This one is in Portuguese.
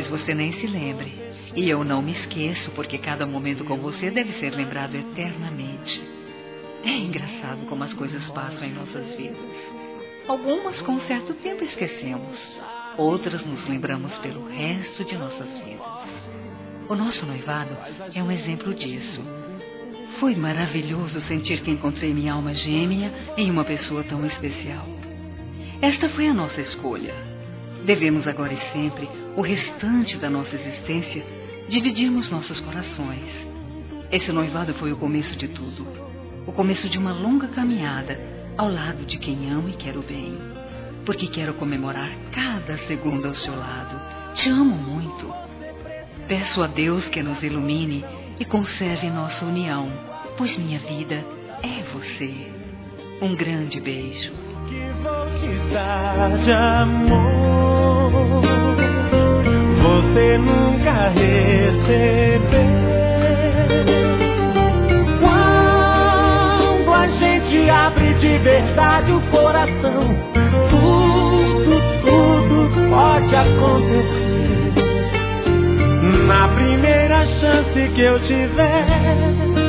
talvez você nem se lembre. E eu não me esqueço, porque cada momento com você deve ser lembrado eternamente. É engraçado como as coisas passam em nossas vidas. Algumas com certo tempo esquecemos. Outras nos lembramos pelo resto de nossas vidas. O nosso noivado é um exemplo disso. Foi maravilhoso sentir que encontrei minha alma gêmea em uma pessoa tão especial. Esta foi a nossa escolha. Devemos agora e sempre, o restante da nossa existência, dividirmos nossos corações. Esse noivado foi o começo de tudo. O começo de uma longa caminhada ao lado de quem amo e quero bem. Porque quero comemorar cada segundo ao seu lado. Te amo muito. Peço a Deus que nos ilumine e conserve nossa união, pois minha vida é você. Um grande beijo. Que vou te dar de amor, você nunca recebeu. Quando a gente abre de verdade o coração, tudo pode acontecer. Na primeira chance que eu tiver,